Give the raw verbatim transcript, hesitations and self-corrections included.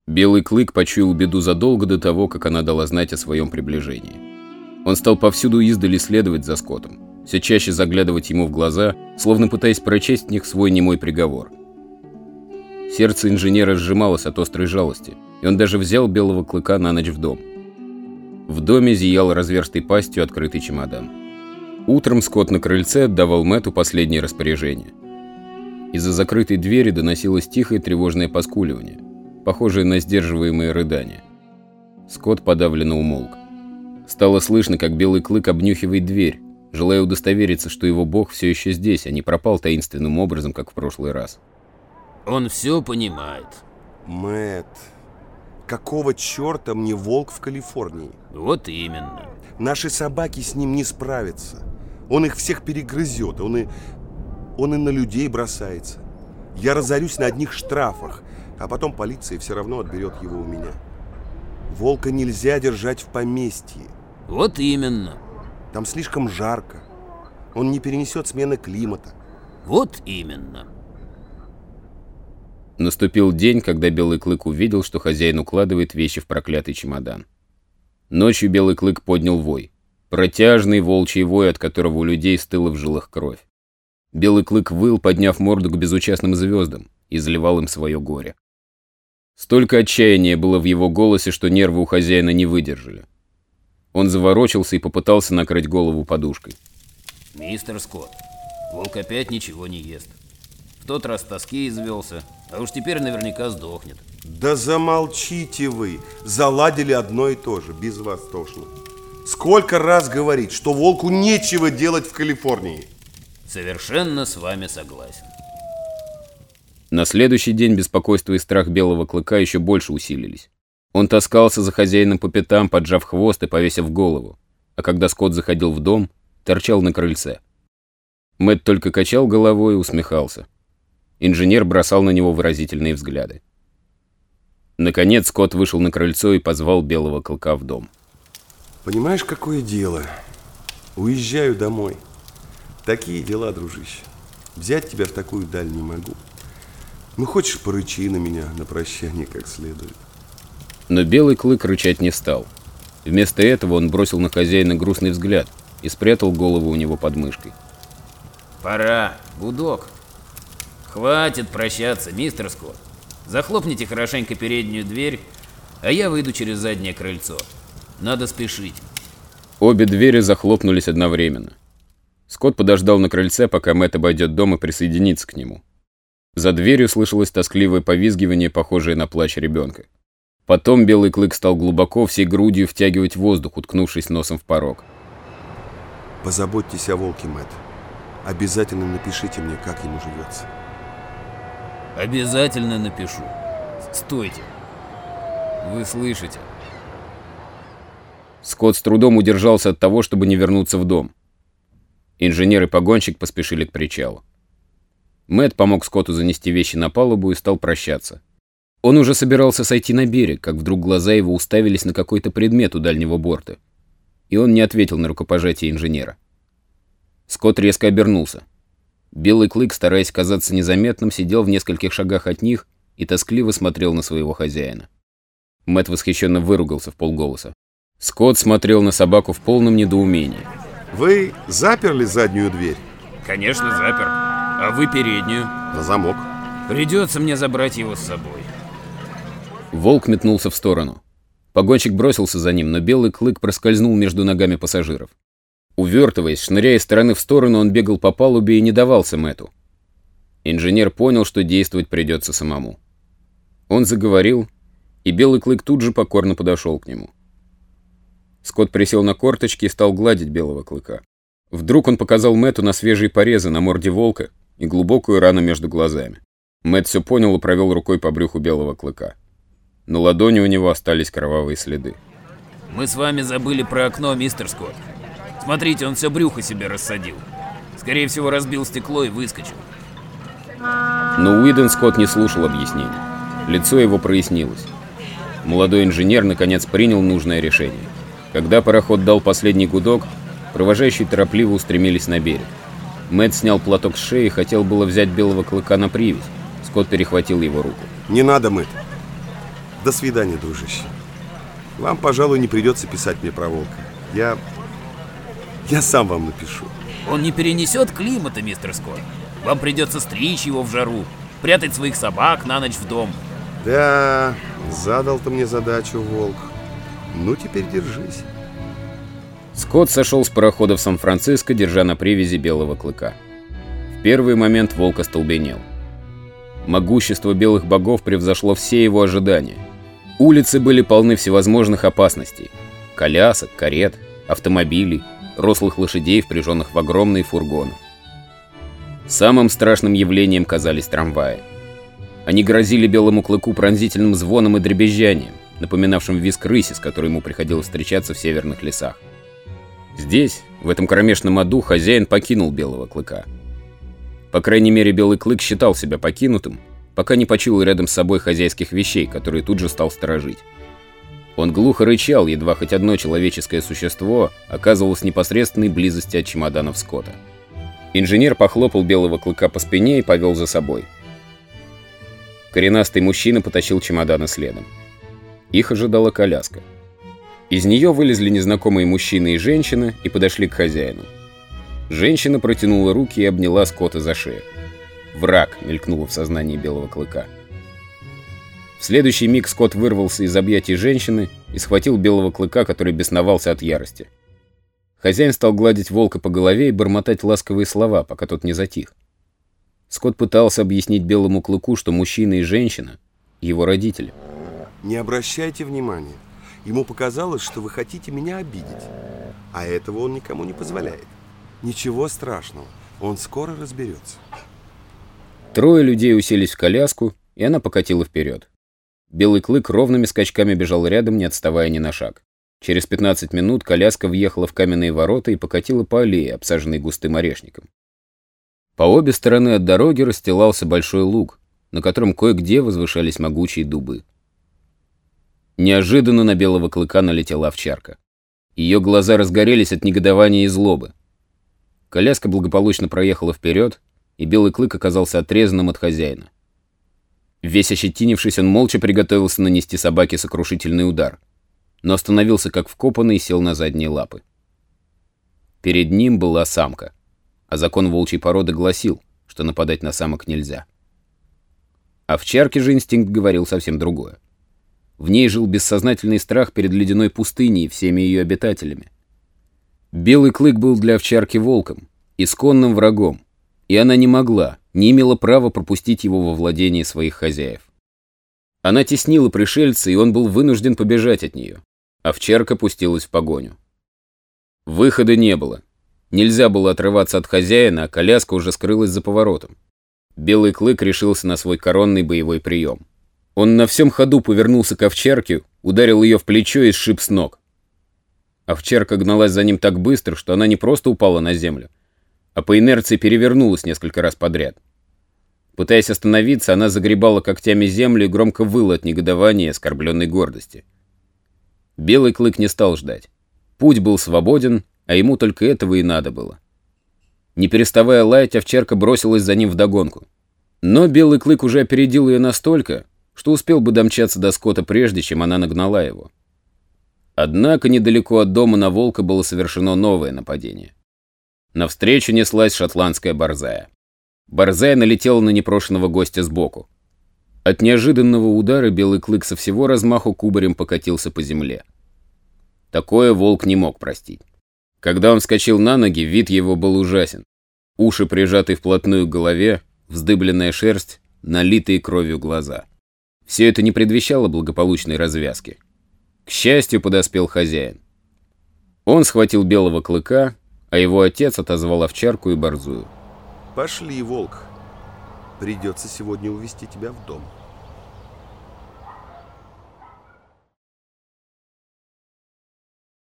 Белый клык почуял беду задолго до того, как она дала знать о своем приближении. Он стал повсюду издали следовать за Скоттом, все чаще заглядывать ему в глаза, словно пытаясь прочесть в них свой немой приговор. Сердце инженера сжималось от острой жалости, и он даже взял Белого клыка на ночь в дом. В доме зиял разверстой пастью открытый чемодан. Утром Скотт на крыльце отдавал Мэтту последнее распоряжение. Из-за закрытой двери доносилось тихое тревожное поскуливание, похожее на сдерживаемые рыдания. Скотт подавленно умолк. Стало слышно, как Белый клык обнюхивает дверь, желая удостовериться, что его бог все еще здесь, а не пропал таинственным образом, как в прошлый раз. Он все понимает. Мэтт, какого черта мне волк в Калифорнии? Вот именно. Наши собаки с ним не справятся. Он их всех перегрызет, он и, он и на людей бросается. Я разорюсь на одних штрафах, а потом полиция все равно отберет его у меня. Волка нельзя держать в поместье. Вот именно. Там слишком жарко. Он не перенесет смены климата. Вот именно. Наступил день, когда Белый клык увидел, что хозяин укладывает вещи в проклятый чемодан. Ночью Белый клык поднял вой. Протяжный волчий вой, от которого у людей стыла в жилах кровь. Белый клык выл, подняв морду к безучастным звездам, и заливал им свое горе. Столько отчаяния было в его голосе, что нервы у хозяина не выдержали. Он заворочился и попытался накрыть голову подушкой. Мистер Скотт, волк опять ничего не ест. В тот раз тоски извелся, а уж теперь наверняка сдохнет. Да замолчите вы. Заладили одно и то же, без вас тошно. Сколько раз говорить, что волку нечего делать в Калифорнии? Совершенно с вами согласен. На следующий день беспокойство и страх Белого клыка еще больше усилились. Он таскался за хозяином по пятам, поджав хвост и повесив голову, а когда Скотт заходил в дом, торчал на крыльце. Мэтт только качал головой и усмехался. Инженер бросал на него выразительные взгляды. Наконец Скотт вышел на крыльцо и позвал Белого клыка в дом. Понимаешь, какое дело? Уезжаю домой. Такие дела, дружище. Взять тебя в такую даль не могу. Ну, хочешь, порычи на меня на прощание как следует. Но Белый клык рычать не стал. Вместо этого он бросил на хозяина грустный взгляд и спрятал голову у него под мышкой. Пора, гудок. Хватит прощаться, мистер Скотт. Захлопните хорошенько переднюю дверь, а я выйду через заднее крыльцо. Надо спешить. Обе двери захлопнулись одновременно. Скотт подождал на крыльце, пока Мэтт обойдет дом и присоединится к нему. За дверью слышалось тоскливое повизгивание, похожее на плач ребенка. Потом Белый клык стал глубоко, всей грудью втягивать воздух, уткнувшись носом в порог. Позаботьтесь о волке, Мэтт. Обязательно напишите мне, как ему живется. Обязательно напишу. Стойте. Вы слышите? Скотт с трудом удержался от того, чтобы не вернуться в дом. Инженер и погонщик поспешили к причалу. Мэтт помог Скотту занести вещи на палубу и стал прощаться. Он уже собирался сойти на берег, как вдруг глаза его уставились на какой-то предмет у дальнего борта. И он не ответил на рукопожатие инженера. Скотт резко обернулся. Белый клык, стараясь казаться незаметным, сидел в нескольких шагах от них и тоскливо смотрел на своего хозяина. Мэтт восхищенно выругался вполголоса. Скотт смотрел на собаку в полном недоумении. Вы заперли заднюю дверь? Конечно, запер. А вы переднюю? За замок. Придется мне забрать его с собой. Волк метнулся в сторону. Погонщик бросился за ним, но Белый клык проскользнул между ногами пассажиров. Увертываясь, шныряя из стороны в сторону, он бегал по палубе и не давался Мэтту. Инженер понял, что действовать придется самому. Он заговорил, и Белый клык тут же покорно подошел к нему. Скотт присел на корточки и стал гладить Белого клыка. Вдруг он показал Мэтту на свежие порезы на морде волка и глубокую рану между глазами. Мэтт все понял и провел рукой по брюху Белого клыка. На ладони у него остались кровавые следы. Мы с вами забыли про окно, мистер Скотт. Смотрите, он все брюхо себе рассадил. Скорее всего, разбил стекло и выскочил. Но Уидон Скотт не слушал объяснений. Лицо его прояснилось. Молодой инженер наконец принял нужное решение. Когда пароход дал последний гудок, провожающие торопливо устремились на берег. Мэтт снял платок с шеи и хотел было взять Белого клыка на привязь. Скотт перехватил его руку. Не надо, Мэтт. До свидания, дружище. Вам, пожалуй, не придется писать мне про волка. Я... Я сам вам напишу. Он не перенесет климата, мистер Скотт. Вам придется стричь его в жару, прятать своих собак на ночь в дом. Да, задал ты мне задачу, волк. Ну, теперь держись. Скотт сошел с парохода в Сан-Франциско, держа на привязи белого клыка. В первый момент волк остолбенел. Могущество белых богов превзошло все его ожидания. Улицы были полны всевозможных опасностей. Колясок, карет, автомобилей, рослых лошадей, впряженных в огромные фургоны. Самым страшным явлением казались трамваи. Они грозили белому клыку пронзительным звоном и дребезжанием, напоминавшим визг рыси, с которой ему приходилось встречаться в северных лесах. Здесь, в этом кромешном аду, хозяин покинул белого клыка. По крайней мере, белый клык считал себя покинутым, пока не почуял рядом с собой хозяйских вещей, которые тут же стал сторожить. Он глухо рычал, едва хоть одно человеческое существо оказывалось в непосредственной близости от чемоданов Скотта. Инженер похлопал белого клыка по спине и повел за собой. Коренастый мужчина потащил чемоданы следом. Их ожидала коляска. Из нее вылезли незнакомые мужчина и женщина и подошли к хозяину. Женщина протянула руки и обняла Скотта за шею. «Враг!» — мелькнуло в сознании белого клыка. В следующий миг Скотт вырвался из объятий женщины и схватил белого клыка, который бесновался от ярости. Хозяин стал гладить волка по голове и бормотать ласковые слова, пока тот не затих. Скотт пытался объяснить белому клыку, что мужчина и женщина — его родители. Не обращайте внимания. Ему показалось, что вы хотите меня обидеть. А этого он никому не позволяет. Ничего страшного, он скоро разберется. Трое людей уселись в коляску, и она покатила вперед. Белый клык ровными скачками бежал рядом, не отставая ни на шаг. Через пятнадцать минут коляска въехала в каменные ворота и покатила по аллее, обсаженной густым орешником. По обе стороны от дороги расстилался большой луг, на котором кое-где возвышались могучие дубы. Неожиданно на белого клыка налетела овчарка. Ее глаза разгорелись от негодования и злобы. Коляска благополучно проехала вперед, и белый клык оказался отрезанным от хозяина. Весь ощетинившись, он молча приготовился нанести собаке сокрушительный удар, но остановился как вкопанный и сел на задние лапы. Перед ним была самка, а закон волчьей породы гласил, что нападать на самок нельзя. Овчарке же инстинкт говорил совсем другое. В ней жил бессознательный страх перед ледяной пустыней и всеми ее обитателями. Белый клык был для овчарки волком, исконным врагом, и она не могла, не имела права пропустить его во владение своих хозяев. Она теснила пришельца, и он был вынужден побежать от нее. Овчарка пустилась в погоню. Выхода не было. Нельзя было отрываться от хозяина, а коляска уже скрылась за поворотом. Белый клык решился на свой коронный боевой прием. Он на всем ходу повернулся к овчарке, ударил ее в плечо и сшиб с ног. Овчарка гналась за ним так быстро, что она не просто упала на землю, а по инерции перевернулась несколько раз подряд. Пытаясь остановиться, она загребала когтями землю и громко выла от негодования и оскорбленной гордости. Белый клык не стал ждать. Путь был свободен, а ему только этого и надо было. Не переставая лаять, овчарка бросилась за ним вдогонку. Но белый клык уже опередил ее настолько, что успел бы домчаться до Скотта прежде, чем она нагнала его. Однако недалеко от дома на волка было совершено новое нападение. Навстречу неслась шотландская борзая. Борзая налетела на непрошенного гостя сбоку. От неожиданного удара белый клык со всего размаху кубарем покатился по земле. Такое волк не мог простить. Когда он вскочил на ноги, вид его был ужасен. Уши прижаты вплотную к голове, вздыбленная шерсть, налитые кровью глаза. Все это не предвещало благополучной развязки. К счастью, подоспел хозяин. Он схватил белого клыка, а его отец отозвал овчарку и борзую. Пошли, волк. Придется сегодня увезти тебя в дом.